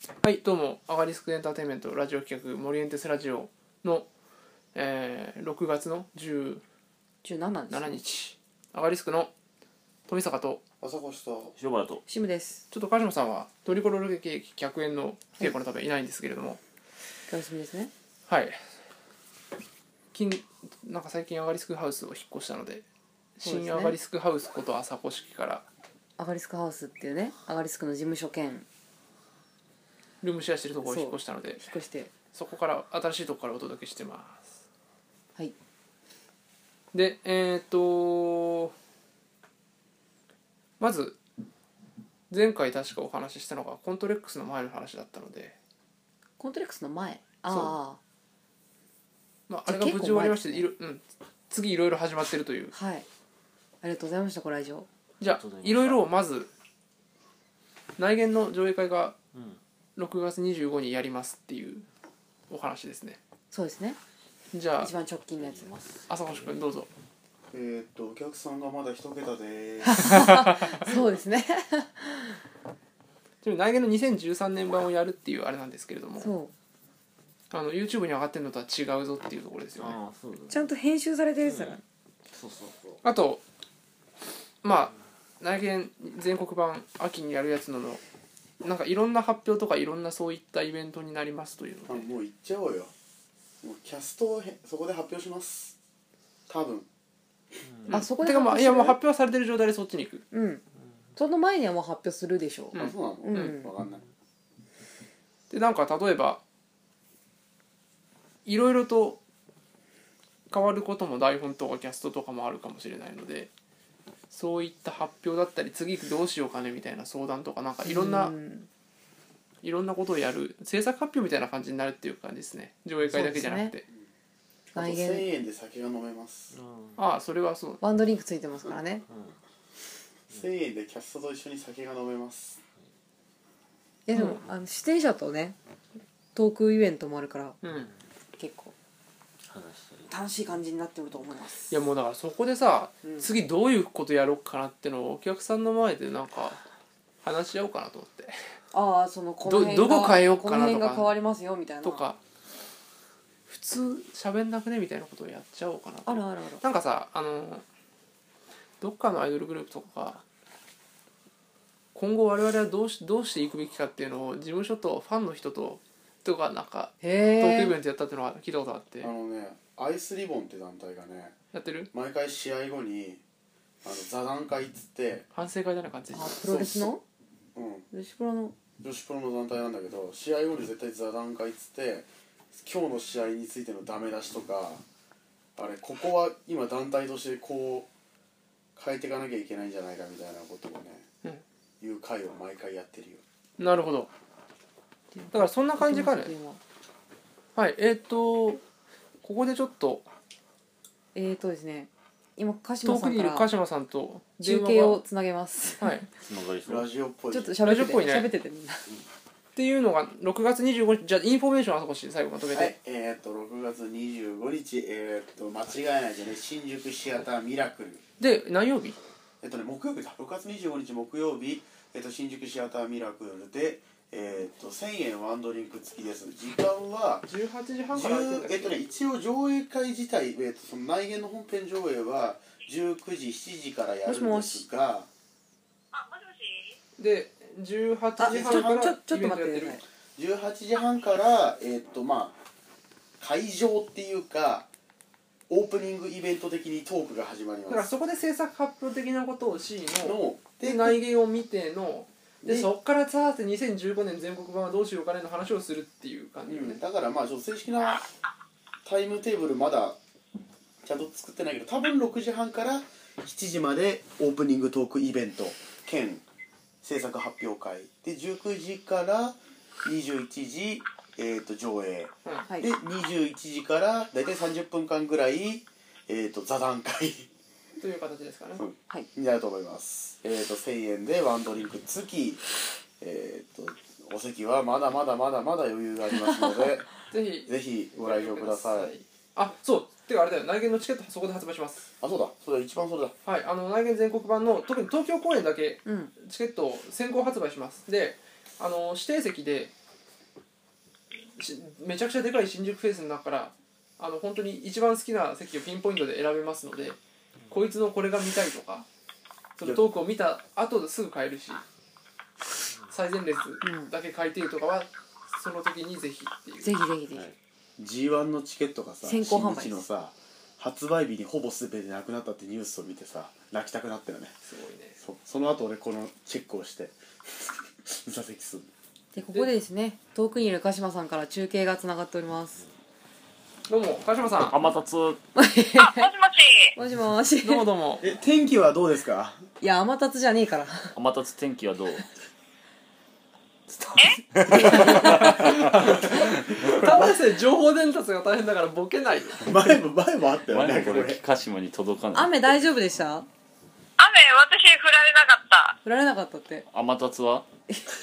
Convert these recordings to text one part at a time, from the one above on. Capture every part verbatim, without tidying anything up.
はい、どうもアガリスクエンターテインメントラジオ企画モリエンテスラジオの、えー、ろくがつのじゅうしちにち、アガリスクの富坂と朝越と塩原とシムです。 ちょっと鹿島さんはトリコロールケーキひゃくえんの稽古のためいないんですけれども、 お休みですね。 はい、近なんか最近アガリスクハウスを引っ越したので、 そうですね新アガリスクハウスこと朝越式からアガリスクハウスっていうね、アガリスクの事務所兼ルームシェアしてるところを引っ越したので、 引っ越して、 そこから新しいところからお届けしてます。 はい。 で、えっ、とまず前回確かお話ししたのがコントレックスの前の話だったので、 コントレックスの前、あまあ、あれが無事終わりまして、いろ、うん、次いろいろ始まってるという。 あ、はい。ありがとうございました。ご来場。 じゃあいろいろまず内見の上映会がうんろくがつにじゅうごにちにやりますっていうお話ですね。 そうですね。 じゃあ一番直近のやつ。 朝越くんどうぞ。 えー、っとお客さんがまだ一桁でーすそうですね。 ちなみに内見のにせんじゅうさんねん版をやるっていうあれなんですけれども、 そあの YouTube に上がってるのとは違うぞっていうところですよね。 ああそうだねう。ちゃんと編集されてるやつだから。 そうそうそうあとまあ内見全国版秋にやるやつののなんかいろんな発表とかいろんなそういったイベントになりますというので、 あもう行っちゃおうよ。もうキャストをへそこで発表します多分。 あ、そこでてかまあい発表するやもう発表されてる状態でそっちに行く。 うん。その前にはもう発表するでしょう。 うんあそうなの、 うん分かんない。 でなんか例えばいろいろと変わることも台本とかキャストとかもあるかもしれないので、そういった発表だったり次どうしようかねみたいな相談とかなんかいろんな、 うんいろんなことをやる制作発表みたいな感じになるっていう感じですね。上映会だけじゃなくて、 あと来せん年えんで酒が飲めます。 ああそれはそう。 ワンドリンクついてますからね。 せんえんでキャストと一緒に酒が飲めます。 いやでも、あの出演者とねトークイベントもあるからうん結構話したり楽しい感じになってると思います。 いやもうだからそこでさ、 うん次どういうことやろうかなってのをお客さんの前でなんか話し合おうかなと思ってああ、そのこの辺がどどこ変えようかなとかこの辺が変わりますよみたいなとか、普通喋んなくねみたいなことをやっちゃおうかなと。 あるあるある。 なんかさ、あのどっかのアイドルグループとかが今後我々はどうしどうしていくべきかっていうのを事務所とファンの人ととかなんかトークイへえ。 ベントやったっていうのは聞いたことあってあのねアイスリボンって団体がねやってる。 毎回試合後にあの座談会っつって反省会だな感じ。 あ、プロレスのうん女子プロの女子プロの団体なんだけど、試合後に絶対座談会っつって今日の試合についてのダメ出しとか、あれここは今団体としてこう変えていかなきゃいけないんじゃないかみたいなことをね、うん、いう会を毎回やってるよ。 なるほど。だからそんな感じかね。はいえっ、ー、とここでちょっとえーとですね、今鹿遠島さんからくにいる鹿島さんと電中話が継をつなげます。 はいっつながりそうラジオっぽい。 ちょっと喋っててラジオっぽいね喋っててみんな。 ていうのがろくがつにじゅうごにち。じゃあインフォメーションは少し最後まとめて、 はい、えー、っとろくがつにじゅうごにち、えー、っと間違いないでね、新宿シアターミラクル。 で何曜日。 えっとね木曜日だ。ろくがつにじゅうごにち木曜日、えっと新宿シアターミラクルで、えー、っとせんえんワンドリンク付きです。時間はじゅうはちじはんからやってんだっけ。 えっとね一応上映会自体、えー、っとその内見の本編上映はじゅうくじしちじからやるんですが、 でじゅうはちじはんからちょちょちょっとイベントやってる待ってください。 じゅうはちじはんからえー、っとまあ会場っていうかオープニングイベント的にトークが始まりだからますそこで制作発表的なことをしののでで内見を見てのででそっからさーってにせんじゅうごねん全国版はどうしようかねの話をするっていう感じよね、 だからまあちょっと正式なタイムテーブルまだちゃんと作ってないけど、多分ろくじはんからしちじまでオープニングトークイベント兼制作発表会で、じゅうくじからにじゅういちじ、えー、と上映はいでにじゅういちじからだいたいさんじゅっぷんかんぐらい、えー、と座談会という形ですかね、 はい。 になると思います。えー、とせんえんでワンドリンク付き、えー、とお席はまだまだまだまだ余裕がありますのでぜひぜひご来場ください。 あそうてかあれだよ、内見のチケットそこで発売します。 あ、そうだ、それ一番それだ。 はいあの内見全国版の特に東京公演だけうん。 チケットを先行発売します。であの指定席でしめちゃくちゃでかい新宿フェイスの中からあの本当に一番好きな席をピンポイントで選べますので、こいつのこれが見たいとかそのトークを見た後ですぐ買えるし、最前列だけ買いてるとかはその時にぜひっていう。 ぜひぜひぜひ、 はい、ジーワン のチケットがさ先行販売新日のさ発売日にほぼ全てなくなったってニュースを見てさ泣きたくなったよね。 すごいね。 そ, その後俺このチェックをして座席する。 でここでですね遠くにいる鹿島さんから中継がつながっております。 どうも鹿島さん。 天達あ、もしもし。 もしもし。 どうもどうも。 え天気はどうですか？ いや天達じゃねえから。 天達天気はどう？ ただで情報伝達が大変だからボケないよ。 前も前もあったよ前ねもこれ鹿島に届かない。 雨大丈夫でした？ 雨、私降られなかった。 降られなかったって。 天達は天達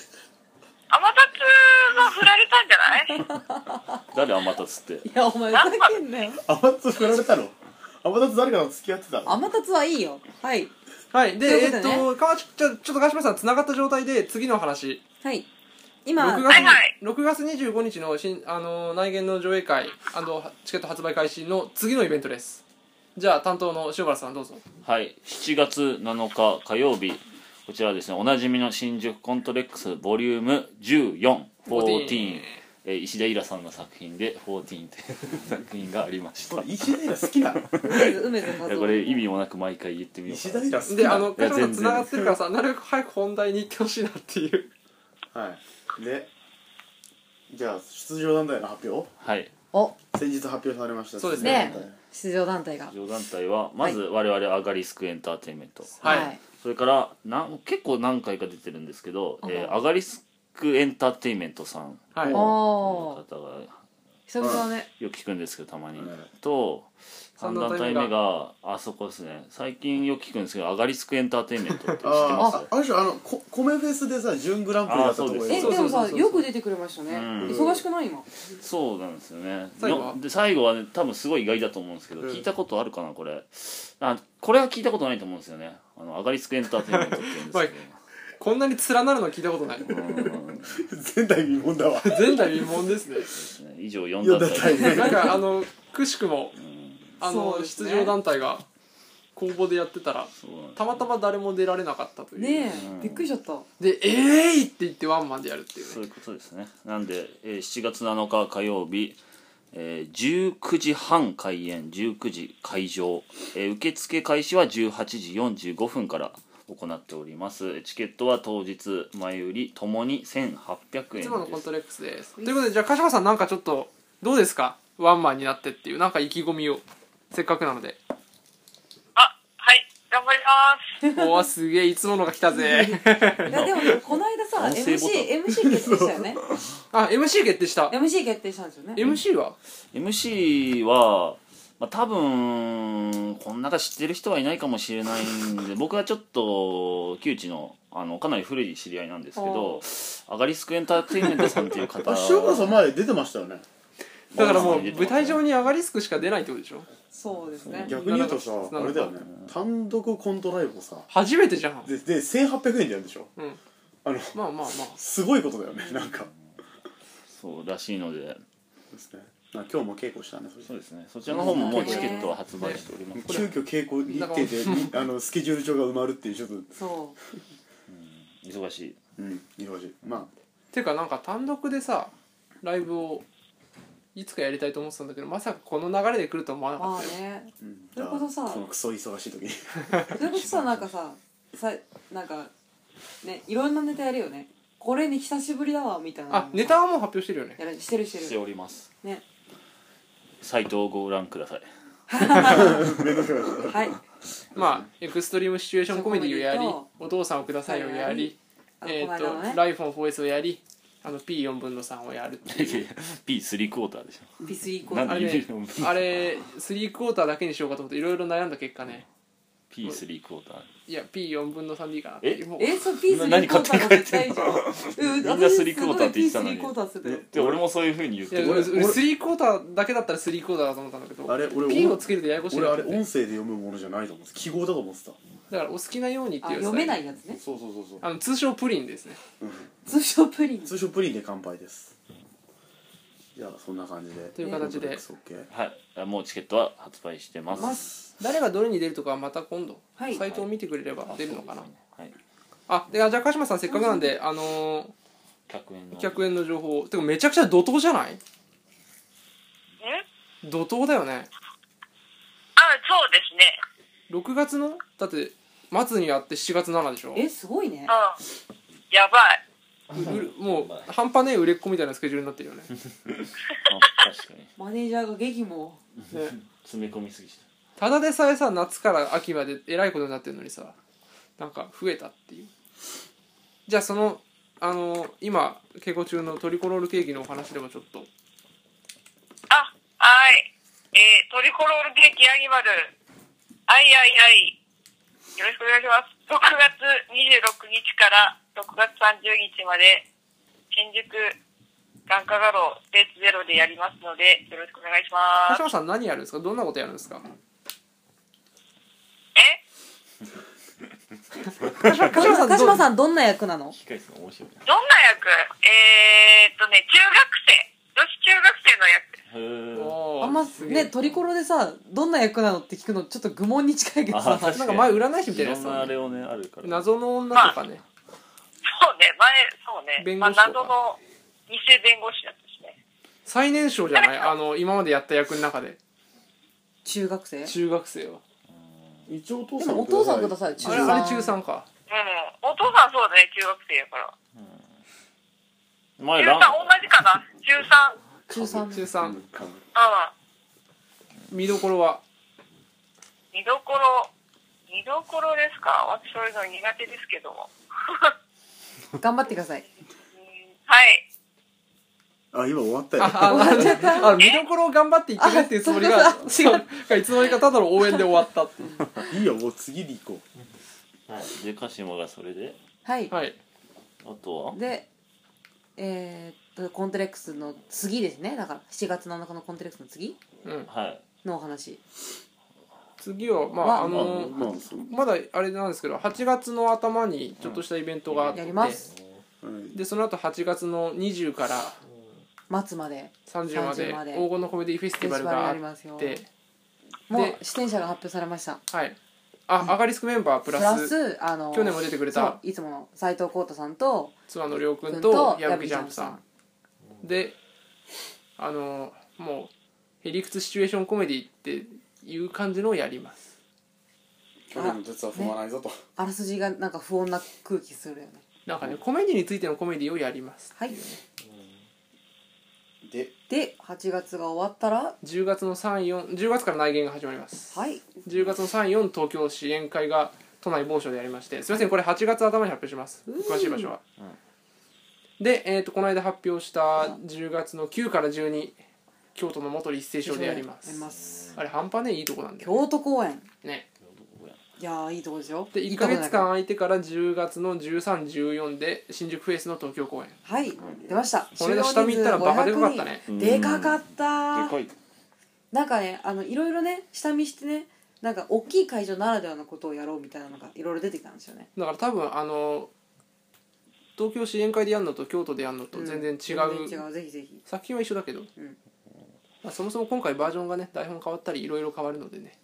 が降られたんじゃない？ 誰天達って？ いやお前ふざけんなよ。 天達振られたの？天達誰かと付き合ってたの？ 天達はいいよ。はいはいでえっということでねと川ちょちょっと鹿島さんつながった状態で次の話。 はい今 6月はいはいろくがつにじゅうごにちの新あの内見の上映会チケット発売開始の次のイベントです。じゃあ担当の塩原さんどうぞ。 はいしちがつなのか火曜日、こちらはですねおなじみの新宿コントレックスボリュームじゅうよん、じゅうよん、えー、石田イラさんの作品でじゅうよんという作品がありました。い石田イラ好きなの？ 梅津梅津和夫やこれ意味もなく毎回言ってみようか石田イラ好きであなの？ の鹿島さん全然つながってるからさなるべく早く本題に行ってほしいなっていう。 はいでじゃあ出場団体の発表はいお先日発表されました。 そうですね出場団体出場団体が出場団体はまず我々アガリスクエンターテインメント、 はいそれからなん結構何回か出てるんですけど、えーあアガリスクエンターテインメントさんはいおのお方が久々だね。 よく聞くんですけどたまに、 はいとさん三団団体体目が目があそこですね、最近よく聞くんですけどアガリスクエンターテインメントって知ってます？ あああれでしょあのこ米フェスでさ準グランプリだったところあそうえでもさそうそうそうそうよく出てくれましたね。 うん忙しくない今？ そうなんですよね。 最後はよで最後はね多分すごい意外だと思うんですけど、 うん聞いたことあるかなこれ。あこれは聞いたことないと思うんですよね。あのアガリスクエンターテインメントって言うんですけど。 こんなに連なるの聞いたことない。 うん前代未聞だわ。 前代未聞ですね。 ですね以上よんよん団体団体なんかあのくしくもうんあの、 そうですね出場団体が公募でやってたらそうなんですたまたま誰も出られなかったという。 ねうんえびっくりしちゃった。 で「えーい!」って言ってワンマンでやるっていうね。 そういうことですね。なんで、えーしちがつなのか火曜日、えーじゅうくじはん開演じゅうくじ会場、えー受付開始はじゅうはちじよんじゅうごふんから行っております。チケットは当日前売りともにせんはっぴゃくえんいつです。 ものコントレックスです。ということでじゃあ鹿島さんなんかちょっとどうですかワンマンになってっていうなんか意気込みをせっかくなので。 あ、はい、頑張ります。 おーすげえいつものが来たぜ。 いやでもこの間さ音声ボタンエムシー エムシー 決定したよね。 あ エムシー 決定した。 エムシー 決定したんですよね。 エムシー はエムシー は、まあ、多分この中知ってる人はいないかもしれないんで僕はちょっと旧知のあのかなり古い知り合いなんですけどアガリスクエンターテインメントさんっていう方あ塩川さん前出てましたよね。 だからもう出てますね舞台上にアガリスクしか出ないってことでしょ。 そうですね。 逆に言うとさなんかあれだよね単独コントライブをさ初めてじゃん。 ででせんはっぴゃくえんでやるんでしょ。 うんあのまあまあまあすごいことだよねなんかそうらしいのでですね。まあ今日も稽古したねそれそうですねそちらの方ももうチケットは発売しております、 急遽稽古日程でみあのスケジュール帳が埋まるっていうちょっとそ忙しい。 うん忙しいまていうかなんか単独でさライブをいつかやりたいと思ってたんだけどまさかこの流れで来るとは思わなうまあかったよ。 ね。 あ、うん、 それこそさじゃあこのクソ忙しい時にそれこそさなんかささなんかねいろんなネタやるよね。これに久しぶりだわみたいなのもさあネタはもう発表してるよね。 やるしてるしてしてるおります。 ね。 サイトをご覧ください。 めんどくさいはい。 まあエクストリームシチュエーションコメディをやりコメディとお父さんをくださいをやりあのえっこの間のねとライフォン フォーエスをやりあの ピーよん 分のさんをやるっていう。 ピースリー クォーターでしピスイコょ。なんあれねで指のあれスリークォーターだけにしようかと思っていろいろ悩んだ結果ねピースリー クォーター。 いや ピーよん 分のさんでいいかなっていう。もうえそうピースリ何ークォーターが絶対いいじゃん。うんみんなスリークォーターって言ってたのに私すごいピースリークォーターするで俺もそういう風に言っいやてる。 俺俺スリークォーターだけだったらスリークォーターだと思ったんだけどあれ俺 P をつけるとややこしい俺あれなって音声で読むものじゃないと思って記号だと思ってただからお好きなようにっていうあ読めないいやつね。 そうそうそうそう、 あの通称プリンですね。 うん、 通称プリン。 通称プリンで乾杯ですじゃあそんな感じでという形で、 コントレックス OK？ はい、もうチケットは発売してます。 ます誰がどれに出るとかはまた今度、 はいサイトを見てくれれば出るのかな。 はい。 あで、じゃあ鹿島さんせっかくなんで、あのー、 ひゃくえんの。 ひゃくえんの情報てかめちゃくちゃ怒涛じゃない？ ん怒涛だよね。 あ、そうですね。 ろくがつのだって末にやってしちがつななでしょ。 えすごいねうん。やばい。 うもう半端ねえ売れっ子みたいなスケジュールになってるよね。 あ確かに。 マネージャーが激務をね詰め込みすぎた。 ただでさえさ夏から秋までえらいことになってるのにさなんか増えたっていう。じゃあそのあの今稽古中のトリコロールケーキのお話でもちょっと。 あ、はい。えー、トリコロールケーキヤギ丸。あいあいあい。よろしくお願いします。ろくがつにじゅうろくにちからろくがつさんじゅうにちまで、新宿眼科画廊スペースゼロでやりますので、よろしくお願いします。 鹿島さん何やるんですか？どんなことやるんですか？ え鹿島鹿島さん鹿島んさんどんな役なの？ 機械ですね、面白い。 どんな役？えーっとね、中学生。女子中学生の役です。 へー。 おーあんますげえねトリコロでさどんな役なのって聞くのちょっと愚問に近いけどさあ確なんか前占い師みたいなやついろんなあれをねあるから。 謎の女とかね。 そうね、前、そうね。まあ、 弁護士とか謎の偽弁護士だったしね。 最年少じゃない？あの今までやった役の中で中学生中学生は。 一応お父さんでもお父さんください中あれあれ中さんか。 うん。お父さんそうだね、中学生やから。 前ラン中さん同じかな？中さん。 中さん中さんうん。 見どころは見どころ、見どころですか？私そういうの苦手ですけども。 頑張ってくださいはい。 あ今終わったよああ終わっちゃったあの見どころを頑張って言ってくれっていうつもりがあ違うがいつの間にかただの応援で終わったっていう。 いいよもう次に行こはいで鹿島がそれではいはいあとはでえーっとコントレックスの次ですねだからしちがつなのかのコントレックスの次うんはいのお話次はままあああのまあそうまだあれなんですけどはちがつの頭にちょっとしたイベントがあってやりますはいでその後はちがつのにじゅうから末までさんじゅうまでさんじゅうまで黄金のコメディフェスティバルがあフェスティバルやりますよってもうで出演者が発表されましたはいあアガリスクメンバーププラスラスあの去年も出てくれそうたいつもの斉藤浩太さんと妻のりょうくん君とと矢吹ジャンプさんであのもうへりくつシチュエーションコメディっていう感じのをやります。 去年の鉄は踏まないぞと、 あらすじがなんか不穏な空気するよねなんかねコメディについてのコメディをやりますはいでではちがつが終わったらじゅうがつのさん、よん、じゅうがつから内見が始まります。 はいじゅうがつのさん、よん東京支援会が都内某所でやりまして、すいませんこれはちがつ頭に発表します詳しい場所は、で、えー、とこの間発表したじゅうがつのくからじゅうに京都の元立成賞でやりますやりますあれ半端ねえいいとこなんだよ京都公演ね。 いやーいいとこですよでいっかげつかん空いてからじゅうがつのじゅうさん、じゅうよんで新宿フェイスの東京公演。 はい出ましたこれで下見行ったらバカでかかったね。 でかかったでかいなんかねあのいろいろね下見してねなんか大きい会場ならではのことをやろうみたいなのがいろいろ出てきたんですよねだから多分あの東京支援会でやるのと京都でやるのと全然違う、 全然違うぜひぜひ作品は一緒だけど、まあ、そもそも今回バージョンがね台本変わったりいろいろ変わるのでね、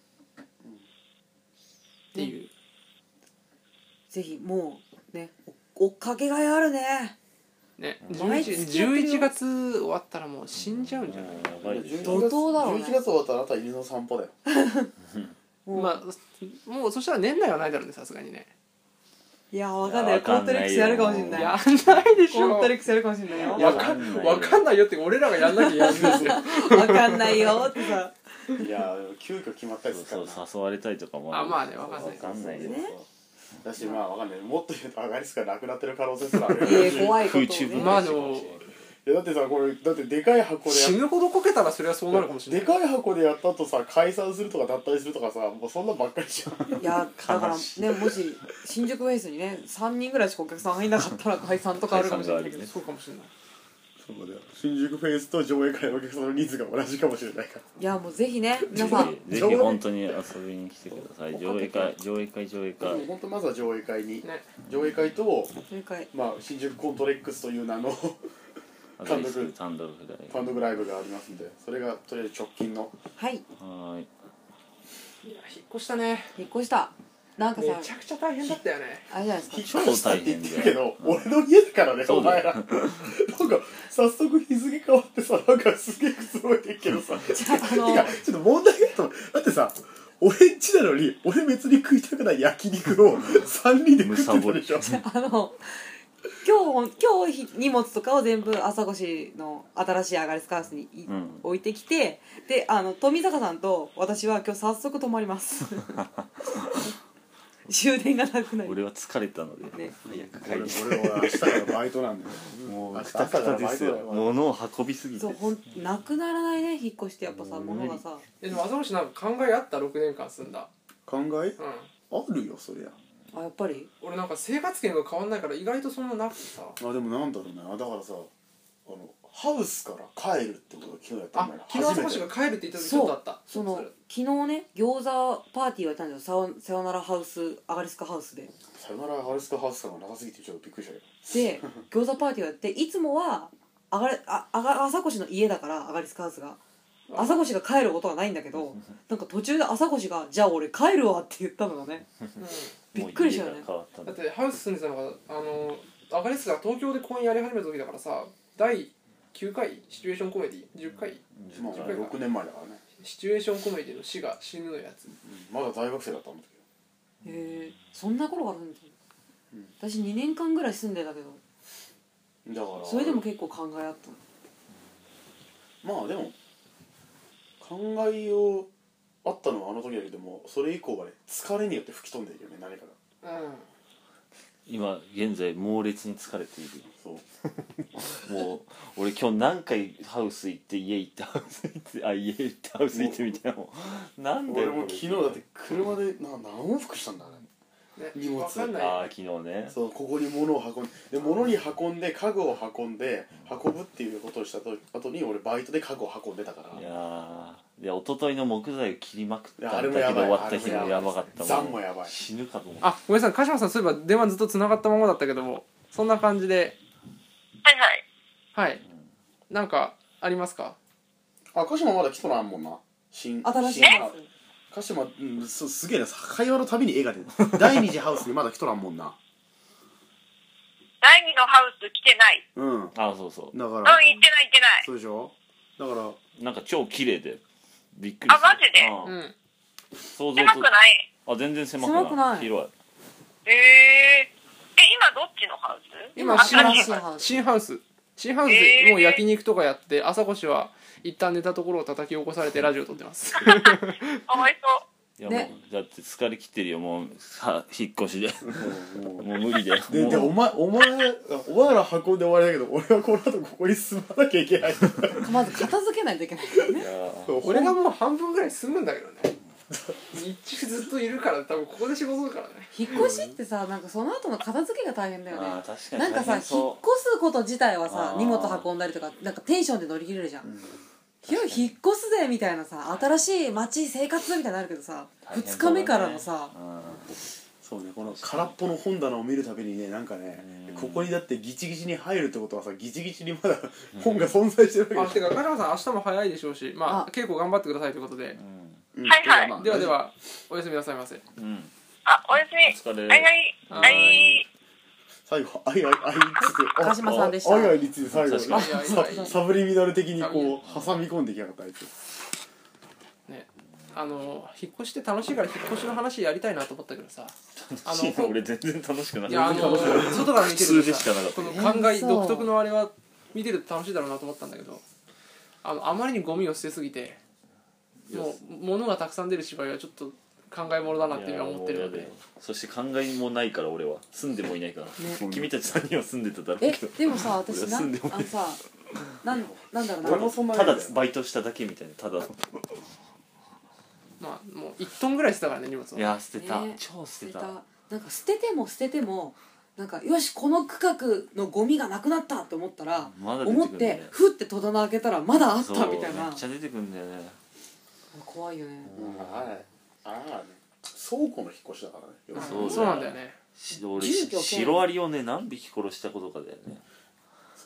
っていうぜひもうねお追っかけがいあるねね毎月やってるよじゅういちがつ終わったらもう死んじゃうんじゃない、 やばいです怒涛だろうねじゅういちがつ終わったらあなたは犬の散歩だよもう、 まあもうそしたら年内はないだろうねさすがにね。 いやわかんないよいやわかんないよコントレックスやるかもしれないやんないでしょ。 コントレックスやるかもしれないよわかんわかんないよって俺らがやんなきゃやるんですよわかんないよってさいや急遽決まったりするからなそう誘われたりとかもあまあねわかんないわかんないよねだしまあわかんないもっと言うとアガリスクがなくなってる可能性すらあるよいや怖いことを空中ねまあでもいやだってさこれだってでかい箱でやっ死ぬほどこけたらそれはそうなるかもしれでない。 かい箱でやったとさ解散するとか脱退するとかさもうそんなばっかりじゃんいやだから悲しいねもし新宿フェイスにねさんにんぐらいしかお客さん入んなかったら解散とかあるかもしれないけど解散があるねそうかもしれない。 そうだよ新宿フェイスと上映会のお客さんの人数が同じかもしれないからいやもうぜひね皆さんぜひぜひ本当に遊びに来てください上映会上映会上映会本当まずは上映会にね上映会と上映会まあ新宿コントレックスという名の単独単独ライブ単独ライブがありますんで、それがとりあえず直近のはいはーい。 いや引っ越したね。 引っ越したなんかさめちゃくちゃ大変だったよね。 あれじゃないですか引っ超越したって大変だよ言ってるけど、俺の家だからね、 そうだよお前らなんか早速日付変わってさ、なんかすげえくつろいでるけどさじゃああのてかちょっと問題があったの。だってさ、俺んちなのに俺別に食いたくない焼肉をさんにんで食ってたでしょ。 あの今日今日荷物とかを全部朝越の新しいアガリスカースにい、 うん、 置いてきて、であの富坂さんと私は今日早速泊まります終電がなくなり俺は疲れたので、 ね、 早く帰俺り俺は明日からバイトなんだよ。 もう明日くたくたですよ。 朝からバイトだよ物を運びすぎて。 そうほんなくならないね引っ越してやっぱさもう物がさえでも朝越なんか考えあったろくねんかん住んだ。 考えうん。 あるよそりゃ。 あやっぱり俺なんか生活圏が変わんないから意外とそんななくてさ。 あでもなんだろうね。あだからさ、あのハウスから帰るってことが昨日やったあんだよ。 昨日朝越が帰るって言った時ちょっとあった。 そのそれ昨日ね餃子パーティーをやったんですよ。さよさよならハウスアガリスカハウスでさよならハウスかハウスかが長すぎてちょっとびっくりしたけど。 で餃子パーティーをやっていつもはあがれああが朝越の家だからアガリスカハウスが朝越が帰ることはないんだけどなんか途中で朝越が「じゃあ俺帰るわ」って言ったのがねうんびっくりしたよねもう家が変わったんだだってハウス住んでたのがあのアガリスが東京で公演やり始めた時だからさ、だいきゅうかいシチュエーションコメディじゅっかいまあじゅっかいかろくねんまえだからね。 シチュエーションコメディの死が死ぬのやつ。 うんまだ大学生だったんだけへえそんな頃から住んでたの、 うん私にねんかんぐらい住んでたけどど。だからそれでも結構考えあったのまあでも考えようあったのはあの時だけども、それ以降はね疲れによって吹き飛んでいるよね、何かが。 うん。 今現在猛烈に疲れている。 そうもう俺今日何回ハウス行って家行ってハウス行ってあ家行ってハウス行ってみたいなもうなんで俺も昨日だって車でな何往復したんだね。 ね、 荷物わかんないああ昨日ね。 そうここに物を運んで、で物に運んで家具を運んで運ぶっていうことをしたと後に俺バイトで家具を運んでたから。 いやーで一昨日の木材を切りまくったんだあれけどもやばい終わった日もやばかった残もやばい。 死ぬかと思った。 あごめんなさい、鹿島さんそういえば電話ずっと繋がったままだったけども、そんな感じではいはい。 はいなんかありますか？ あ鹿島まだ来とらんもんな。新新しい新ハウ鹿島、うん、そうすげえな、会話のたびに絵が出る第二次ハウスにまだ来とらんもんな。 第二のハウス来てない。 うんあそうそうだからうん、行ってない行ってない。 そうでしょ。だからなんか超綺麗でびっくりする。 あマジでううんん想像狭くないあ全然狭くない狭くない広い。 えー、え、今どっちのハウス今新新しいしいハウス新ハウス新ハウスでもう焼肉とかやって朝越は一旦寝たところを叩き起こされてラジオ撮ってますかわいそう。 いやねもうだって疲れ切ってるよもうは引っ越しでもうもう無理でででもうお前お前お前ら運んで終わりだけど、俺はこの後ここに住まなきゃいけない。 まず片付けないといけないからねいや俺がもう半分ぐらい住むんだけどね日中ずっといるから多分ここで仕事だからね。 引っ越しってさなんかその後の片付けが大変だよねあー確かになんかさ引っ越大変そすこと自体はさあー荷物運んだりとかなんかテンションで乗り切れるじゃん、広い引っ越すぜみたいなさ新しい街生活みたいになるけどさ、 大変ふつかめからのさうそうね、この空っぽの本棚を見るたびにね、なんかね、ここにだってギチギチに入るってことはさ、ギチギチにまだ本が存在してるわあてけでしょ。 か鹿島さん明日も早いでしょうし、まああ稽古頑張ってくださいということで、 んうんはいはいまあではではおやすみなさいませ。 んうんあ、おやすみ。 お疲れはいはい。 ははいい。 最後、あいあいあいについて、 川島さんでしたあいあいについて最後、 確かにさサブリミナル的にこう挟み込んできやがったあいつ。 ね、あの引っ越しって楽しいから引っ越しの話やりたいなと思ったけどさ、あの俺全然楽しくないいやあの全然楽しくない外から見てる普通でとさしかなかったこの考えそう独特のあれは見てると楽しいだろうなと思ったんだけど、あのあまりにゴミを捨てすぎてもう物がたくさん出る芝居はちょっと考えものだなって今思ってるので、 そして考えもないから俺は住んでもいないから、 ね君たちさんにんは住んでただろうえけどでもさ私なあ俺は住んでもないのさなんなんだろうな俺もそんなただバイトしただけみたいなただのまあもういちトンぐらい捨てたからね荷物を。 いや捨てた、 ね超捨てたなんか捨てても捨ててもなんかよしこの区画のゴミがなくなったって思ったら、 まだ出て思っくるんだよねてふって戸棚開けたらまだあっそうたみたいなめっちゃ出てくるんだよね怖いよね、 うんあれあれね、倉庫の引っ越しだからね。 うんそうなんだよね。 し俺住居兼シロアリをね何匹殺したことかだよね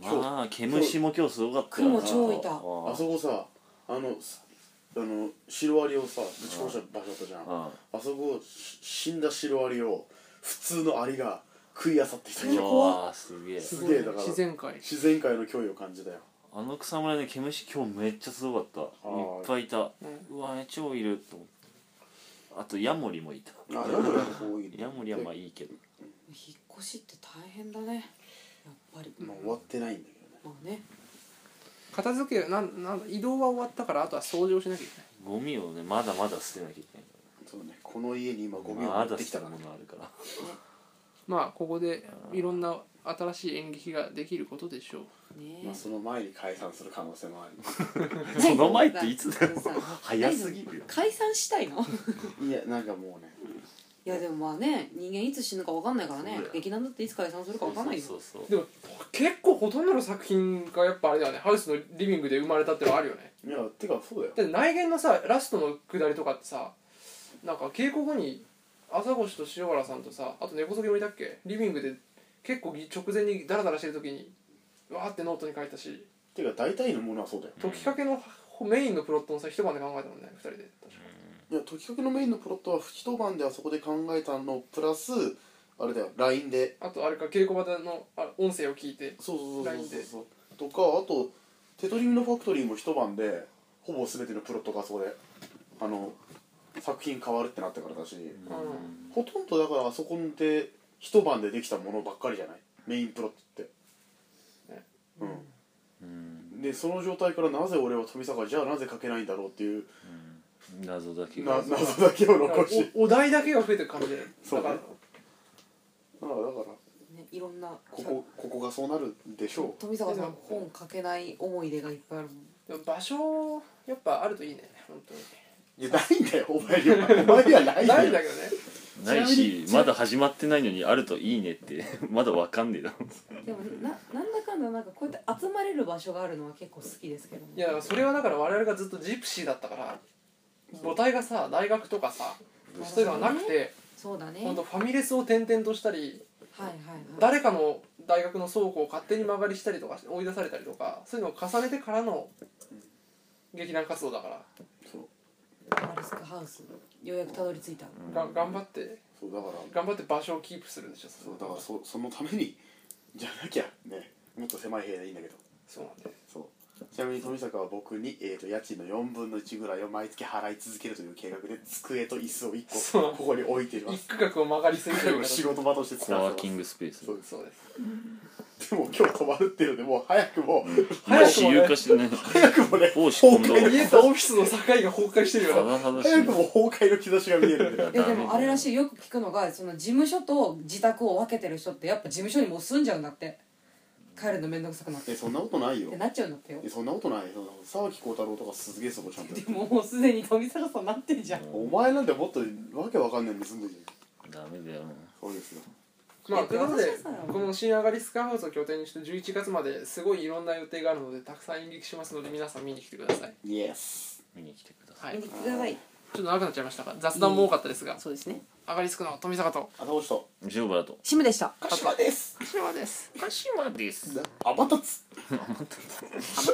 まあ毛虫も今日すごかったよな。 雲超いた。 ああそこさあのすあのシロアリをさ打ち殺した場所だったじゃん。 ああそこし死んだシロアリを普通のアリが食い漁ってきたうじゃん。 わーすげえ。 すげえだから自然界自然界の脅威を感じたよ。 あの草むらで毛虫今日めっちゃすごかった。いっぱいいた。 ううわ超いると思って。あとヤモリもいた。 あヤモリは多いね。 ヤモリはまあいいけど。 引っ越しって大変だねやっぱり。 まあ終わってないんだけどね。 まあね。 片付けなんなんだ移動は終わったからあとは掃除をしなきゃいけない。 ゴミをねまだまだ捨てなきゃいけないかそうねこの家に今ゴら。 ミを持まってきたからだ捨てるも。のあるから。 まあここでいろんな新しい演劇ができることでしょう。 ねまあその前に解散する可能性もある。 その前っていつだよさ早すぎるよ。 解散したいのいやなんかもうねいやでもまあね人間いつ死ぬか分かんないからねそうだよ劇団だっていつ解散するか分かんないよ。 そうそうそう。 でも結構ほとんどの作品がやっぱあれだよね、ハウスのリビングで生まれたってのはあるよね。 いやてかそうだよ。 だって内言のさラストのくだりとかってさ、なんか稽古後に朝越と塩原さんとさ、あと根こそぎもいたっけ、リビングで結構直前にダラダラしてる時にわーってノートに書いたし、 てか大体のものはそうだよ。 解きかけのメインのプロットのさ一晩で考えたもんね、ふたりで確か。 いや解きかけのメインのプロットは一晩であそこで考えたのプラスあれだよ ライン であとあれか稽古場でのあ音声を聞いて、 そうそうそうラインでそうそうとかあとテトリムのファクトリーも一晩でほぼ全てのプロットがあそこであの作品変わるってなってからだし、 うんほとんどだからあそこで一晩でできたものばっかりじゃないメインプロットって、 ねうんうんでその状態からなぜ俺は富坂じゃあなぜ書けないんだろうっていう謎だけなが。 謎だけを残しおお題だけが増えてる感じで、 そうねだからだからだからねいろんなここここがそうなるでしょ富坂さん本書けない思い出がいっぱいあるもん。 でも場所やっぱあるといいね本当に。 ういやないんだよお前にはお前にはないんだよないんだけどね。 ないしまだ始まってないのにあるといいねってまだわかんねえだろ。 でもななんだかんだなんかこうやって集まれる場所があるのは結構好きですけどね。 いやだからそれはだから我々がずっとジプシーだったから母体がさ大学とかさそういうのがなくて、 そうだね。 ほんとファミレスを転々としたりはいはいはい。 誰かの大学の倉庫を勝手に間借りしたりとか追い出されたりとかそういうのを重ねてからの劇団活動だからそうアリスクハウスようやくたどり着いた。 が頑張ってそうだから頑張って場所をキープするんでしょ。 そうだからそそのためにじゃなきゃねもっと狭い部屋でいいんだけどそうなんでそうちなみに富坂は僕に、えー、と家賃のよんぶんのいちぐらいを毎月払い続けるという計画で机と椅子をいっこそうここに置いています一区画を曲がりすぎてる仕事場として使ってますコワーキングスペースそうですそうですでも今日泊まるっていうのでもう早くも早くもね私有化してね早くもね奉仕混同崩壊家とオフィスの境が崩壊してるよな。 甚だしい早くも崩壊の兆しが見えるんだよいやでもあれらしいよく聞くのがその事務所と自宅を分けてる人ってやっぱ事務所にもう住んじゃうんだって帰るの面倒くさくなってえそんなことないよってなっちゃうんだってよ。 えそんなことないそんな沢木耕太郎とかすげえそこちゃんとやってるでももうすでに富坂さんなってんじゃん。 お前なんてもっとわけわかんないんで住んでるじダメだよゃんそうですよまあということで私はさこの新上がりスカーハウスを拠点にしてじゅういちがつまですごいいろんな予定があるのでたくさん演劇しますので皆さん見に来てください。 イエス見に来てください。 はい見に来てください。 ちょっと長くなっちゃいましたが雑談も多かったですが、 そうですね。 上がりスクの富坂とあたおしと塩原とシムでした。 鹿島です柏です。 鹿島です。 あまたつ